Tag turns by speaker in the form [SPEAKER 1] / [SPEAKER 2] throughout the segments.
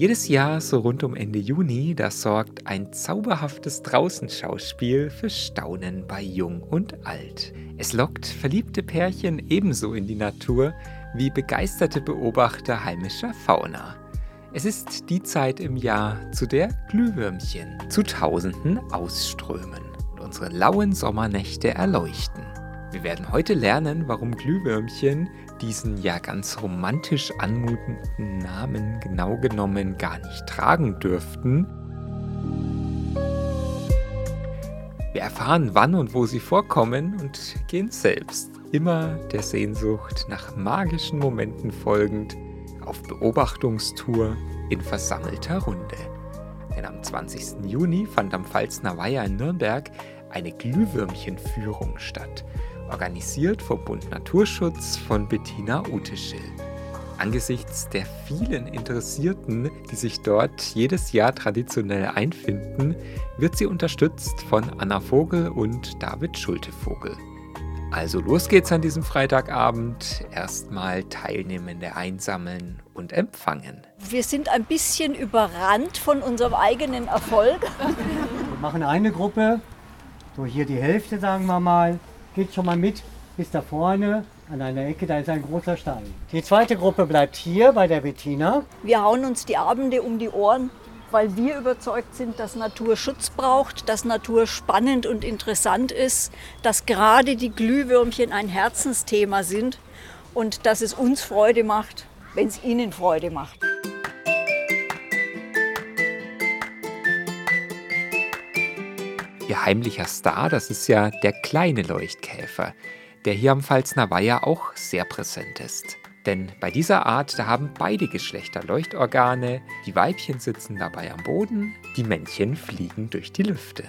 [SPEAKER 1] Jedes Jahr, so rund um Ende Juni, da sorgt ein zauberhaftes Draußenschauspiel für Staunen bei Jung und Alt. Es lockt verliebte Pärchen ebenso in die Natur wie begeisterte Beobachter heimischer Fauna. Es ist die Zeit im Jahr, zu der Glühwürmchen zu Tausenden ausströmen und unsere lauen Sommernächte erleuchten. Wir werden heute lernen, warum Glühwürmchen diesen ja ganz romantisch anmutenden Namen genau genommen gar nicht tragen dürften. Wir erfahren, wann und wo sie vorkommen und gehen selbst, immer der Sehnsucht nach magischen Momenten folgend, auf Beobachtungstour in versammelter Runde. Denn am 20. Juni fand am Pfalzner Weiher in Nürnberg eine Glühwürmchenführung statt, organisiert vom Bund Naturschutz von Bettina Uteschel. Angesichts der vielen Interessierten, die sich dort jedes Jahr traditionell einfinden, wird sie unterstützt von Anna Vogel und David Schulte-Vogel. Also los geht's an diesem Freitagabend. Erstmal Teilnehmende einsammeln und empfangen.
[SPEAKER 2] Wir sind ein bisschen überrannt von unserem eigenen Erfolg.
[SPEAKER 3] Wir machen eine Gruppe, so hier die Hälfte sagen wir mal, geht schon mal mit bis da vorne an einer Ecke, da ist ein großer Stein. Die zweite Gruppe bleibt hier bei der Bettina.
[SPEAKER 2] Wir hauen uns die Abende um die Ohren, weil wir überzeugt sind, dass Natur Schutz braucht, dass Natur spannend und interessant ist, dass gerade die Glühwürmchen ein Herzensthema sind und dass es uns Freude macht, wenn es ihnen Freude macht.
[SPEAKER 1] Ihr heimlicher Star, das ist ja der kleine Leuchtkäfer, der hier am Pfalzner Weiher auch sehr präsent ist. Denn bei dieser Art, da haben beide Geschlechter Leuchtorgane, die Weibchen sitzen dabei am Boden, die Männchen fliegen durch die Lüfte.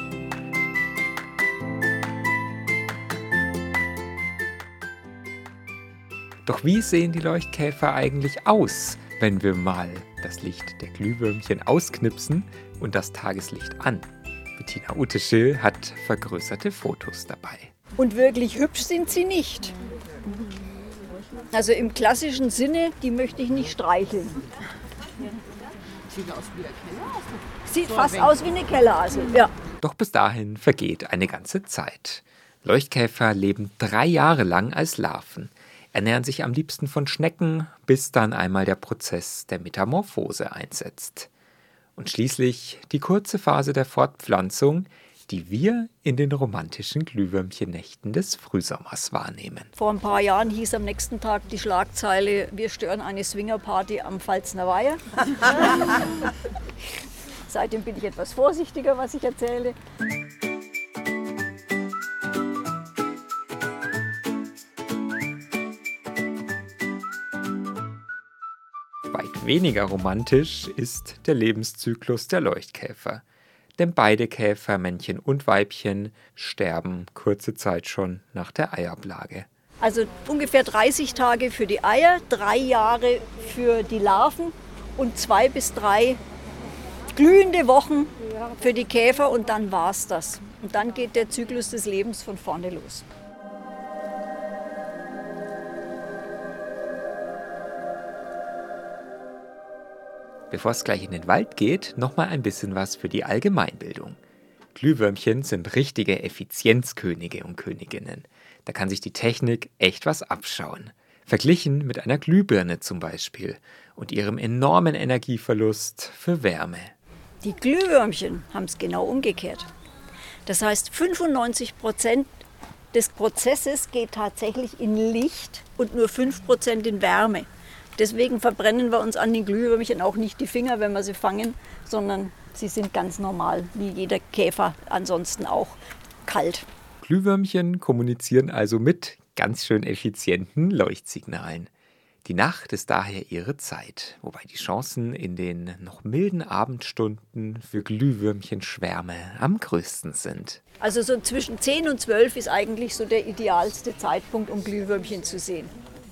[SPEAKER 1] Doch wie sehen die Leuchtkäfer eigentlich aus, wenn wir mal das Licht der Glühwürmchen ausknipsen und das Tageslicht an? Bettina Uteschel hat vergrößerte Fotos dabei.
[SPEAKER 2] Und wirklich hübsch sind sie nicht. Also im klassischen Sinne, die möchte ich nicht streicheln.
[SPEAKER 4] Sieht aus wie eine Kellerase.
[SPEAKER 2] Sieht fast aus wie eine Kellerase, ja.
[SPEAKER 1] Doch bis dahin vergeht eine ganze Zeit. Leuchtkäfer leben 3 Jahre lang als Larven, ernähren sich am liebsten von Schnecken, bis dann einmal der Prozess der Metamorphose einsetzt. Und schließlich die kurze Phase der Fortpflanzung, die wir in den romantischen Glühwürmchennächten des Frühsommers wahrnehmen.
[SPEAKER 2] Vor ein paar Jahren hieß am nächsten Tag die Schlagzeile: Wir stören eine Swingerparty am Pfalzner Weiher. Seitdem bin ich etwas vorsichtiger, was ich erzähle.
[SPEAKER 1] Weit weniger romantisch ist der Lebenszyklus der Leuchtkäfer. Denn beide Käfer, Männchen und Weibchen, sterben kurze Zeit schon nach der Eiablage.
[SPEAKER 2] Also ungefähr 30 Tage für die Eier, 3 Jahre für die Larven und 2 bis 3 glühende Wochen für die Käfer und dann war's das. Und dann geht der Zyklus des Lebens von vorne los.
[SPEAKER 1] Bevor es gleich in den Wald geht, nochmal ein bisschen was für die Allgemeinbildung. Glühwürmchen sind richtige Effizienzkönige und Königinnen. Da kann sich die Technik echt was abschauen. Verglichen mit einer Glühbirne zum Beispiel und ihrem enormen Energieverlust für Wärme.
[SPEAKER 2] Die Glühwürmchen haben es genau umgekehrt. Das heißt, 95% des Prozesses geht tatsächlich in Licht und nur 5% in Wärme. Deswegen verbrennen wir uns an den Glühwürmchen auch nicht die Finger, wenn wir sie fangen, sondern sie sind ganz normal, wie jeder Käfer ansonsten auch, kalt.
[SPEAKER 1] Glühwürmchen kommunizieren also mit ganz schön effizienten Leuchtsignalen. Die Nacht ist daher ihre Zeit, wobei die Chancen in den noch milden Abendstunden für Glühwürmchenschwärme am größten sind.
[SPEAKER 2] Also so zwischen 10 und 12 ist eigentlich so der idealste Zeitpunkt, um Glühwürmchen zu sehen.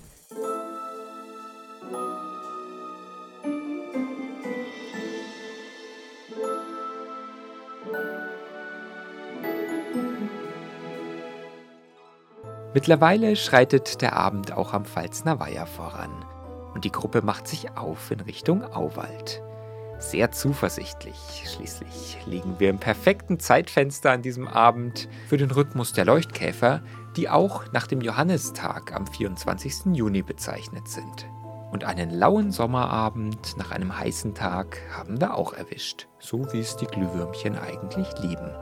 [SPEAKER 1] Mittlerweile schreitet der Abend auch am Pfalzner Weiher voran und die Gruppe macht sich auf in Richtung Auwald. sehr zuversichtlich. Schließlich liegen wir im perfekten Zeitfenster an diesem Abend für den Rhythmus der Leuchtkäfer, die auch nach dem Johannistag am 24. Juni bezeichnet sind. Und einen lauen Sommerabend nach einem heißen Tag haben wir auch erwischt, so wie es die Glühwürmchen eigentlich lieben.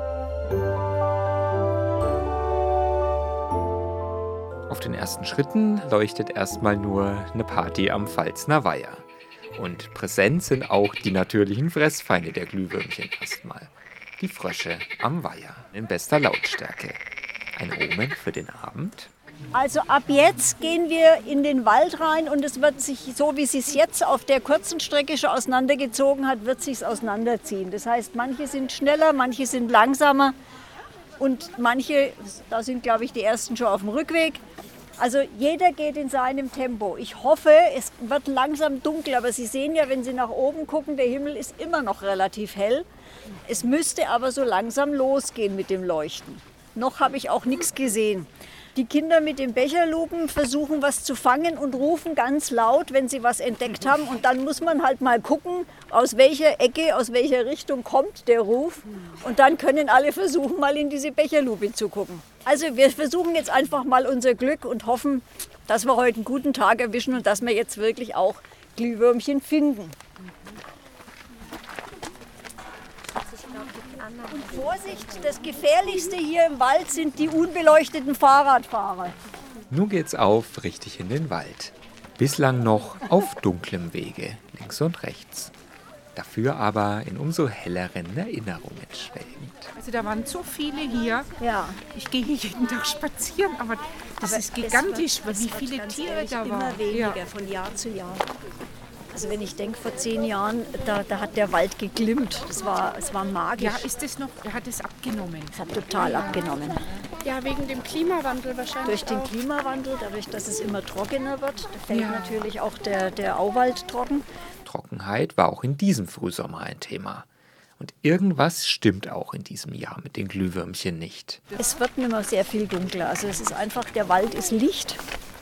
[SPEAKER 1] Auf den ersten Schritten leuchtet erstmal nur eine Party am Pfalzner Weiher. Und präsent sind auch die natürlichen Fressfeinde der Glühwürmchen erstmal. Die Frösche am Weiher in bester Lautstärke. Ein Omen für den Abend.
[SPEAKER 2] Also ab jetzt gehen wir in den Wald rein und es wird sich, so wie es sich jetzt auf der kurzen Strecke schon auseinandergezogen hat, wird sich auseinanderziehen. Das heißt, manche sind schneller, manche sind langsamer und manche, da sind glaube ich die ersten schon auf dem Rückweg. Also jeder geht in seinem Tempo. Ich hoffe, es wird langsam dunkel, aber Sie sehen ja, wenn Sie nach oben gucken, der Himmel ist immer noch relativ hell. Es müsste aber so langsam losgehen mit dem Leuchten. Noch habe ich auch nichts gesehen. Die Kinder mit den Becherlupen versuchen was zu fangen und rufen ganz laut, wenn sie was entdeckt haben. Und dann muss man halt mal gucken, aus welcher Ecke, aus welcher Richtung kommt der Ruf. Und dann können alle versuchen, mal in diese Becherlupe zu gucken. Also wir versuchen jetzt einfach mal unser Glück und hoffen, dass wir heute einen guten Tag erwischen und dass wir jetzt wirklich auch Glühwürmchen finden. Und Vorsicht, das Gefährlichste hier im Wald sind die unbeleuchteten Fahrradfahrer.
[SPEAKER 1] Nun geht's auf, richtig in den Wald. Bislang noch auf dunklem Wege, links und rechts. Dafür aber in umso helleren Erinnerungen schwelgend.
[SPEAKER 4] Also da waren so viele hier.
[SPEAKER 2] Ja.
[SPEAKER 4] Ich gehe hier jeden Tag spazieren, aber das ist gigantisch, wie viele Tiere da waren.
[SPEAKER 2] Immer weniger von Jahr zu Jahr. Also wenn ich denke, vor 10 Jahren, da hat der Wald geglimmt. Es war magisch.
[SPEAKER 4] Ja, ist das noch, hat es abgenommen?
[SPEAKER 2] Es hat total abgenommen.
[SPEAKER 5] Ja, wegen dem Klimawandel wahrscheinlich.
[SPEAKER 2] Durch den
[SPEAKER 5] auch.
[SPEAKER 2] Klimawandel, dadurch, dass es immer trockener wird, da fällt natürlich auch der Auwald trocken.
[SPEAKER 1] Trockenheit war auch in diesem Frühsommer ein Thema. Und irgendwas stimmt auch in diesem Jahr mit den Glühwürmchen nicht.
[SPEAKER 2] Es wird nicht mehr sehr viel dunkler. Also es ist einfach, der Wald ist Licht.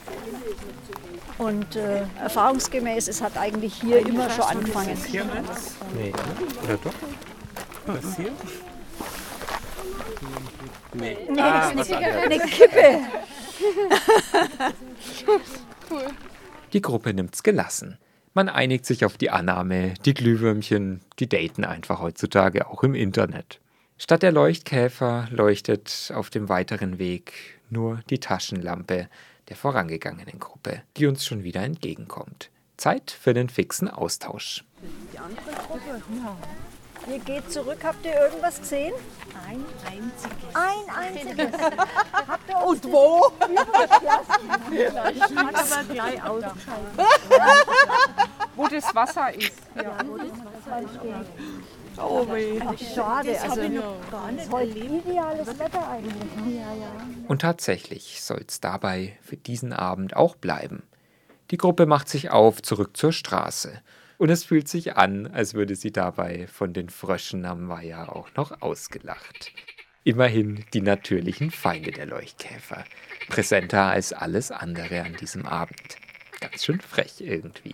[SPEAKER 2] Und erfahrungsgemäß, es hat eigentlich hier immer schon angefangen.
[SPEAKER 1] Nee, oder doch? Was hier? Nee.
[SPEAKER 2] Eine Kippe.
[SPEAKER 5] Cool.
[SPEAKER 1] Die Gruppe nimmt's gelassen. Man einigt sich auf die Annahme, die Glühwürmchen, die daten einfach heutzutage auch im Internet. Statt der Leuchtkäfer leuchtet auf dem weiteren Weg nur die Taschenlampe der vorangegangenen Gruppe, die uns schon wieder entgegenkommt. Zeit für den fixen Austausch.
[SPEAKER 2] Die andere Gruppe? Ja. Ihr geht zurück. Habt ihr irgendwas gesehen?
[SPEAKER 5] Ein einziges.
[SPEAKER 2] Ein einziges. Habt ihr
[SPEAKER 4] Und wo?
[SPEAKER 2] hat aber gleich ausgeschaltet.
[SPEAKER 4] Wo das Wasser ist.
[SPEAKER 2] Ja, wo das Wasser steht.
[SPEAKER 4] Oh weh.
[SPEAKER 2] Ach, schade. Also gar nicht heute ideales Wetter eigentlich. Ja, ja.
[SPEAKER 1] Und tatsächlich soll es dabei für diesen Abend auch bleiben. Die Gruppe macht sich auf, zurück zur Straße. Und es fühlt sich an, als würde sie dabei von den Fröschen am Weiher auch noch ausgelacht. Immerhin die natürlichen Feinde der Leuchtkäfer. Präsenter als alles andere an diesem Abend. Ganz schön frech irgendwie.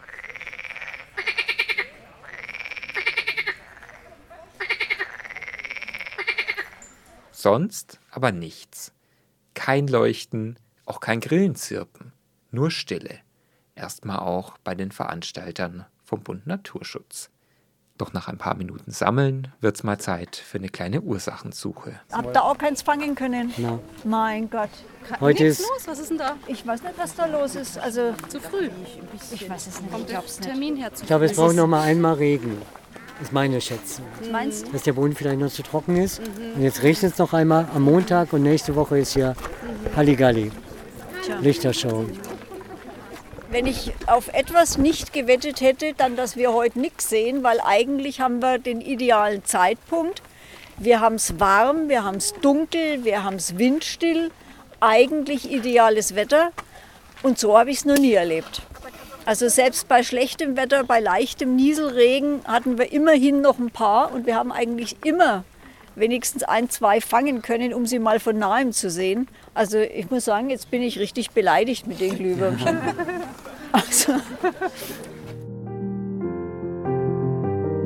[SPEAKER 1] Sonst aber nichts. Kein Leuchten, auch kein Grillenzirpen. Nur Stille. Erstmal auch bei den Veranstaltern vom Bund Naturschutz. Doch nach ein paar Minuten Sammeln wird's mal Zeit für eine kleine Ursachensuche.
[SPEAKER 2] Habt ihr auch keins fangen können?
[SPEAKER 3] Na.
[SPEAKER 2] Mein Gott.
[SPEAKER 3] Heute
[SPEAKER 5] Nichts
[SPEAKER 3] ist
[SPEAKER 5] los, was ist denn da?
[SPEAKER 2] Ich weiß nicht, was da los ist. Also,
[SPEAKER 5] Zu früh.
[SPEAKER 2] ich weiß es nicht.
[SPEAKER 5] Vom
[SPEAKER 2] Ich glaub's nicht.
[SPEAKER 5] Termin her zu
[SPEAKER 3] Ich glaube, es
[SPEAKER 2] Es
[SPEAKER 3] braucht
[SPEAKER 2] ist-
[SPEAKER 3] noch mal einmal Regen. Das ist meine Schätzung.
[SPEAKER 2] Was meinst du?
[SPEAKER 3] Dass der Boden vielleicht noch zu trocken ist. Und jetzt regnet es noch einmal am Montag und nächste Woche ist hier Halligalli.
[SPEAKER 2] Tja.
[SPEAKER 3] Lichtershow.
[SPEAKER 2] Wenn ich auf etwas nicht gewettet hätte, dann, dass wir heute nichts sehen, weil eigentlich haben wir den idealen Zeitpunkt. Wir haben es warm, wir haben es dunkel, wir haben es windstill. Eigentlich ideales Wetter. Und so habe ich es noch nie erlebt. Also selbst bei schlechtem Wetter, bei leichtem Nieselregen hatten wir immerhin noch ein paar. Und wir haben eigentlich immer wenigstens 1, 2 fangen können, um sie mal von nahem zu sehen. Also ich muss sagen, jetzt bin ich richtig beleidigt mit den Glühwürmchen. Also.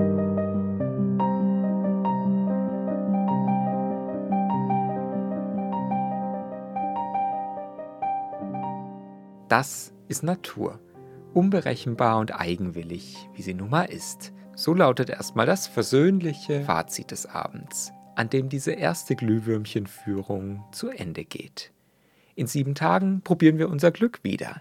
[SPEAKER 1] Das ist Natur. Unberechenbar und eigenwillig, wie sie nun mal ist. So lautet erstmal das versöhnliche Fazit des Abends, an dem diese erste Glühwürmchenführung zu Ende geht. In 7 Tagen probieren wir unser Glück wieder.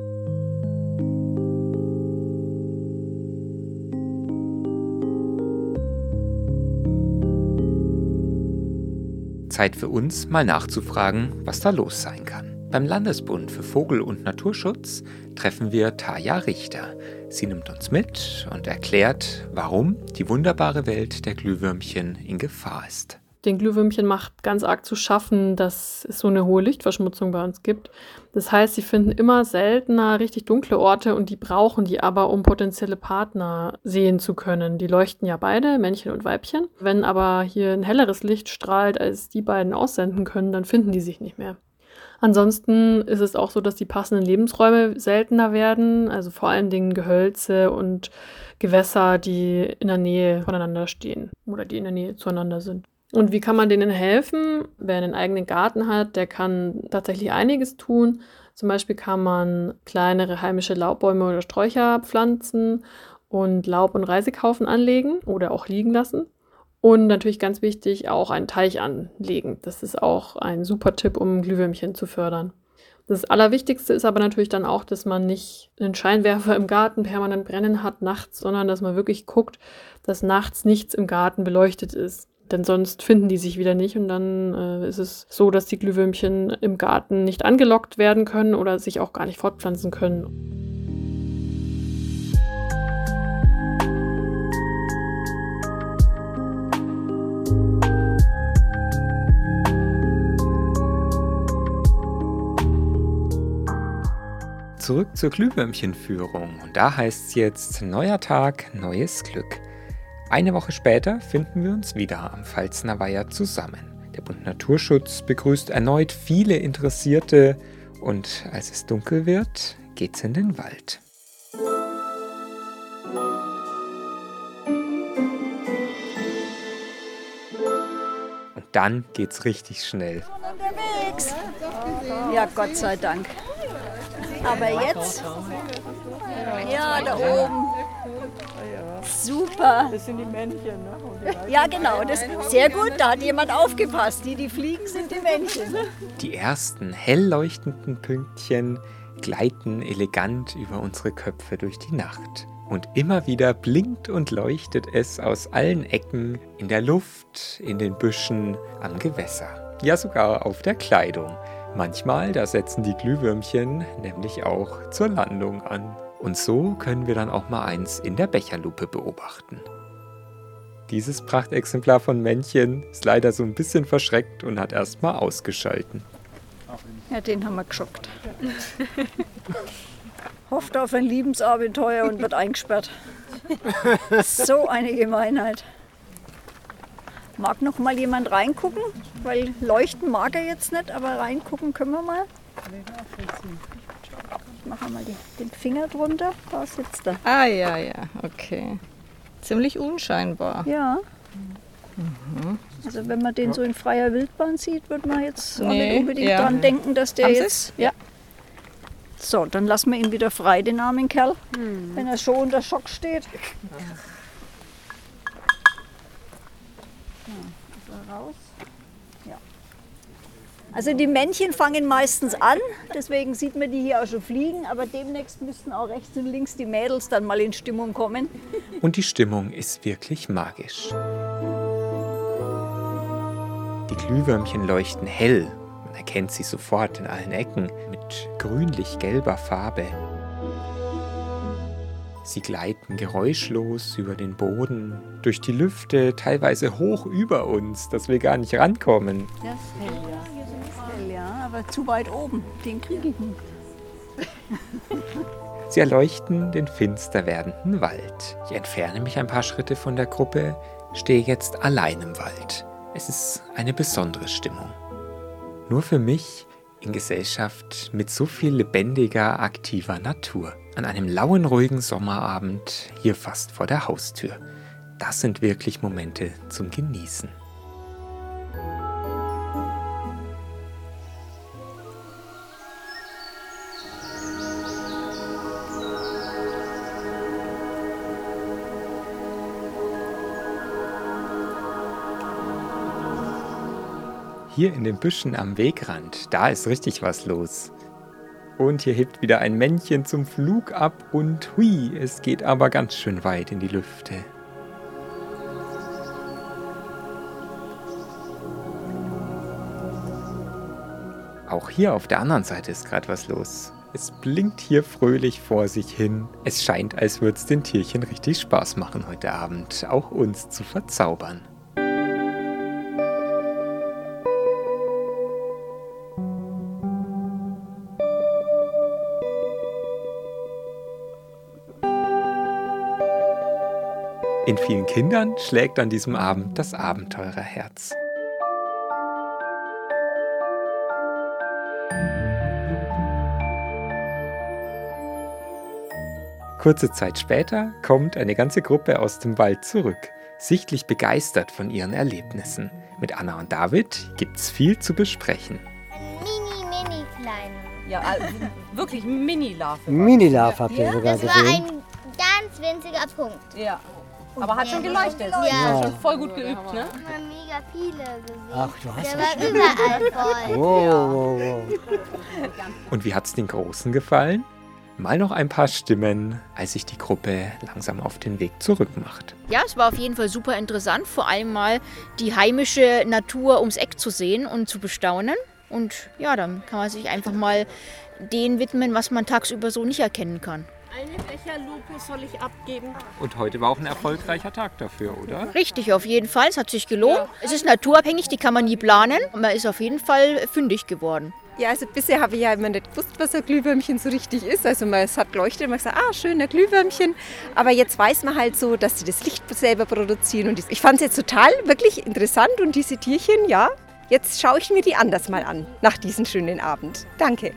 [SPEAKER 1] Zeit für uns, mal nachzufragen, was da los sein kann. Beim Landesbund für Vogel- und Naturschutz treffen wir Taja Richter. Sie nimmt uns mit und erklärt, warum die wunderbare Welt der Glühwürmchen in Gefahr ist.
[SPEAKER 6] Den Glühwürmchen macht ganz arg zu schaffen, dass es so eine hohe Lichtverschmutzung bei uns gibt. Das heißt, sie finden immer seltener richtig dunkle Orte und die brauchen die aber, um potenzielle Partner sehen zu können. Die leuchten ja beide, Männchen und Weibchen. Wenn aber hier ein helleres Licht strahlt, als die beiden aussenden können, dann finden die sich nicht mehr. Ansonsten ist es auch so, dass die passenden Lebensräume seltener werden, also vor allen Dingen Gehölze und Gewässer, die in der Nähe voneinander stehen oder die in der Nähe zueinander sind. Und wie kann man denen helfen? Wer einen eigenen Garten hat, der kann tatsächlich einiges tun. Zum Beispiel kann man kleinere heimische Laubbäume oder Sträucher pflanzen und Laub- und Reisekaufen anlegen oder auch liegen lassen. Und natürlich ganz wichtig, auch einen Teich anlegen. Das ist auch ein super Tipp, um Glühwürmchen zu fördern. Das Allerwichtigste ist aber natürlich dann auch, dass man nicht einen Scheinwerfer im Garten permanent brennen hat nachts, sondern dass man wirklich guckt, dass nachts nichts im Garten beleuchtet ist. Denn sonst finden die sich wieder nicht und dann ist es so, dass die Glühwürmchen im Garten nicht angelockt werden können oder sich auch gar nicht fortpflanzen können.
[SPEAKER 1] Zurück zur Glühwürmchenführung. Und da heißt es jetzt neuer Tag, neues Glück. Eine Woche später finden wir uns wieder am Pfalzner Weiher zusammen. Der Bund Naturschutz begrüßt erneut viele Interessierte und als es dunkel wird, geht's in den Wald. Und dann geht's richtig schnell.
[SPEAKER 2] Unterwegs. Ja, Gott sei Dank. Aber jetzt, ja, da oben. Super.
[SPEAKER 6] Das sind die Männchen, ne?
[SPEAKER 2] Ja, genau. Das sehr gut. Da hat jemand aufgepasst. Die fliegen, sind die Männchen.
[SPEAKER 1] Die ersten hell leuchtenden Pünktchen gleiten elegant über unsere Köpfe durch die Nacht. Und immer wieder blinkt und leuchtet es aus allen Ecken, in der Luft, in den Büschen, am Gewässer. Ja, sogar auf der Kleidung. Manchmal, da setzen die Glühwürmchen nämlich auch zur Landung an. Und so können wir dann auch mal eins in der Becherlupe beobachten. Dieses Prachtexemplar von Männchen ist leider so ein bisschen verschreckt und hat erst mal ausgeschalten.
[SPEAKER 2] Ja, den haben wir geschockt. Hofft auf ein Liebensabenteuer und wird eingesperrt. So eine Gemeinheit. Mag noch mal jemand reingucken? Weil leuchten mag er jetzt nicht, aber reingucken können wir mal. Ich mache mal den Finger drunter. Da sitzt er.
[SPEAKER 7] Ah, ja, okay. Ziemlich unscheinbar.
[SPEAKER 2] Ja. Also wenn man den so in freier Wildbahn sieht, wird man jetzt auch nicht unbedingt dran denken, dass der
[SPEAKER 7] Haben
[SPEAKER 2] jetzt... Ja. So, dann lassen wir ihn wieder frei, den armen Kerl, wenn er schon unter Schock steht. Raus. Ja. Also die Männchen fangen meistens an, deswegen sieht man die hier auch schon fliegen, aber demnächst müssten auch rechts und links die Mädels dann mal in Stimmung kommen.
[SPEAKER 1] Und die Stimmung ist wirklich magisch. Die Glühwürmchen leuchten hell, man erkennt sie sofort in allen Ecken mit grünlich-gelber Farbe. Sie gleiten geräuschlos über den Boden, durch die Lüfte, teilweise hoch über uns, dass wir gar nicht rankommen.
[SPEAKER 2] Das ist hell, ja. Das ist hell, ja, aber zu weit oben, den kriege ich nicht.
[SPEAKER 1] Sie erleuchten den finster werdenden Wald. Ich entferne mich ein paar Schritte von der Gruppe, stehe jetzt allein im Wald. Es ist eine besondere Stimmung. Nur für mich in Gesellschaft mit so viel lebendiger, aktiver Natur. An einem lauen, ruhigen Sommerabend hier fast vor der Haustür. Das sind wirklich Momente zum Genießen. Hier in den Büschen am Wegrand, da ist richtig was los. Und hier hebt wieder ein Männchen zum Flug ab und hui, es geht aber ganz schön weit in die Lüfte. Auch hier auf der anderen Seite ist gerade was los. Es blinkt hier fröhlich vor sich hin. Es scheint, als würde es den Tierchen richtig Spaß machen heute Abend, auch uns zu verzaubern. In vielen Kindern schlägt an diesem Abend das Abenteurerherz. Kurze Zeit später kommt eine ganze Gruppe aus dem Wald zurück, sichtlich begeistert von ihren Erlebnissen. Mit Anna und David gibt's viel zu besprechen.
[SPEAKER 8] Mini kleine.
[SPEAKER 9] Ja, wirklich Mini-Larve.
[SPEAKER 3] Mini-Larve habt ihr sogar
[SPEAKER 8] Das war
[SPEAKER 3] gesehen.
[SPEAKER 8] ein ganz winziger Punkt.
[SPEAKER 9] Ja. Aber hat schon geleuchtet.
[SPEAKER 8] Ja.
[SPEAKER 9] Schon voll gut geübt, ne?
[SPEAKER 8] Ich habe mega viele gesehen.
[SPEAKER 3] Ach, du hast
[SPEAKER 8] Der
[SPEAKER 3] das
[SPEAKER 8] war
[SPEAKER 3] schon.
[SPEAKER 8] überall voll.
[SPEAKER 3] Wow.
[SPEAKER 1] Und wie hat's den Großen gefallen? Mal noch ein paar Stimmen, als sich die Gruppe langsam auf den Weg zurück macht.
[SPEAKER 10] Ja, es war auf jeden Fall super interessant, vor allem mal die heimische Natur ums Eck zu sehen und zu bestaunen. Und ja, dann kann man sich einfach mal dem widmen, was man tagsüber so nicht erkennen kann.
[SPEAKER 4] Eine Becherlupe soll ich abgeben.
[SPEAKER 1] Und heute war auch ein erfolgreicher Tag dafür, oder?
[SPEAKER 10] Richtig, auf jeden Fall. Es hat sich gelohnt. Ja. Es ist naturabhängig, die kann man nie planen. Man ist auf jeden Fall fündig geworden.
[SPEAKER 11] Ja, also bisher habe ich ja immer nicht gewusst, was ein Glühwürmchen so richtig ist. Also es hat geleuchtet und man hat gesagt, schön, ein Glühwürmchen. Aber jetzt weiß man halt so, dass sie das Licht selber produzieren. Und ich fand es jetzt total wirklich interessant. Und diese Tierchen, ja, jetzt schaue ich mir die anders mal an, nach diesem schönen Abend. Danke.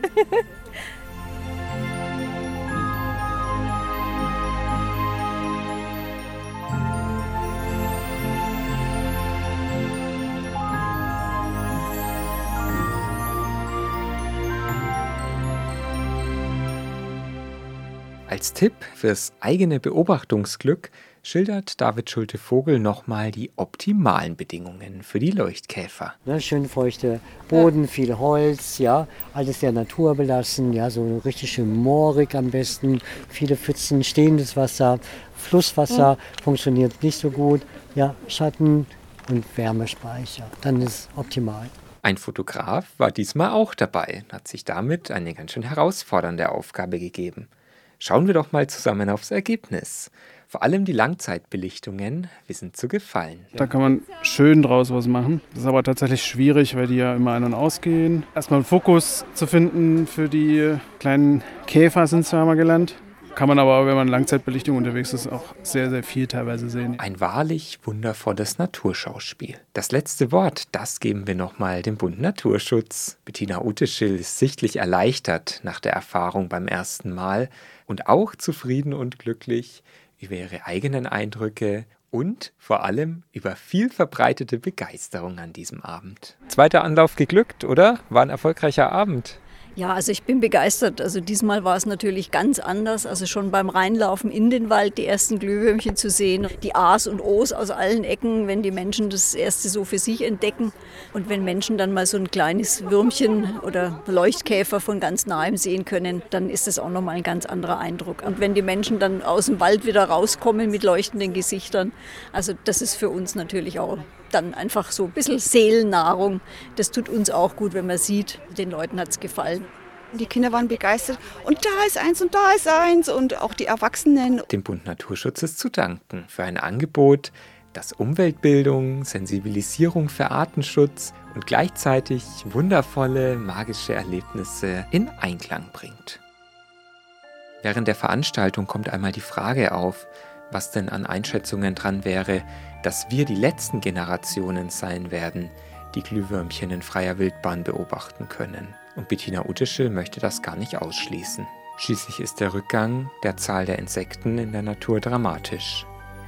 [SPEAKER 1] Als Tipp fürs eigene Beobachtungsglück schildert David Schulte-Vogel nochmal die optimalen Bedingungen für die Leuchtkäfer.
[SPEAKER 3] Ne, schön feuchter Boden, viel Holz, ja, alles sehr naturbelassen, ja, so richtig schön moorig am besten, viele Pfützen, stehendes Wasser, Flusswasser funktioniert nicht so gut, ja, Schatten und Wärmespeicher, dann ist optimal.
[SPEAKER 1] Ein Fotograf war diesmal auch dabei, hat sich damit eine ganz schön herausfordernde Aufgabe gegeben. Schauen wir doch mal zusammen aufs Ergebnis. Vor allem die Langzeitbelichtungen wissen zu gefallen.
[SPEAKER 12] Da kann man schön draus was machen. Das ist aber tatsächlich schwierig, weil die ja immer ein- und ausgehen. Erstmal einen Fokus zu finden für die kleinen Käfer, sind es ja mal gelernt. Kann man aber, wenn man Langzeitbelichtung unterwegs ist, auch sehr, sehr viel teilweise sehen.
[SPEAKER 1] Ein wahrlich wundervolles Naturschauspiel. Das letzte Wort, das geben wir nochmal dem Bund Naturschutz. Bettina Uteschil ist sichtlich erleichtert nach der Erfahrung beim ersten Mal und auch zufrieden und glücklich über ihre eigenen Eindrücke und vor allem über viel verbreitete Begeisterung an diesem Abend. Zweiter Anlauf geglückt, oder? War ein erfolgreicher Abend.
[SPEAKER 2] Ja, also ich bin begeistert. Also diesmal war es natürlich ganz anders. Also schon beim Reinlaufen in den Wald die ersten Glühwürmchen zu sehen, die A's und O's aus allen Ecken, wenn die Menschen das erste so für sich entdecken. Und wenn Menschen dann mal so ein kleines Würmchen oder Leuchtkäfer von ganz nahem sehen können, dann ist das auch nochmal ein ganz anderer Eindruck. Und wenn die Menschen dann aus dem Wald wieder rauskommen mit leuchtenden Gesichtern, also das ist für uns natürlich auch dann einfach so ein bisschen Seelennahrung. Das tut uns auch gut, wenn man sieht, den Leuten hat es gefallen.
[SPEAKER 13] Die Kinder waren begeistert und da ist eins und da ist eins und auch die Erwachsenen.
[SPEAKER 1] Dem Bund Naturschutz ist zu danken für ein Angebot, das Umweltbildung, Sensibilisierung für Artenschutz und gleichzeitig wundervolle, magische Erlebnisse in Einklang bringt. Während der Veranstaltung kommt einmal die Frage auf, was denn an Einschätzungen dran wäre, dass wir die letzten Generationen sein werden, die Glühwürmchen in freier Wildbahn beobachten können. Und Bettina Uteschil möchte das gar nicht ausschließen. Schließlich ist der Rückgang der Zahl der Insekten in der Natur dramatisch.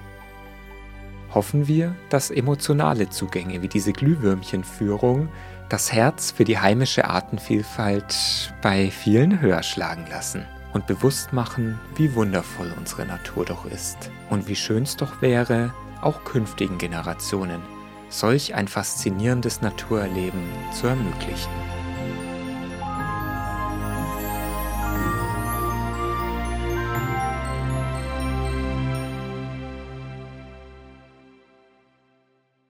[SPEAKER 1] Hoffen wir, dass emotionale Zugänge wie diese Glühwürmchenführung das Herz für die heimische Artenvielfalt bei vielen höher schlagen lassen und bewusst machen, wie wundervoll unsere Natur doch ist und wie schön es doch wäre, auch künftigen Generationen solch ein faszinierendes Naturerleben zu ermöglichen.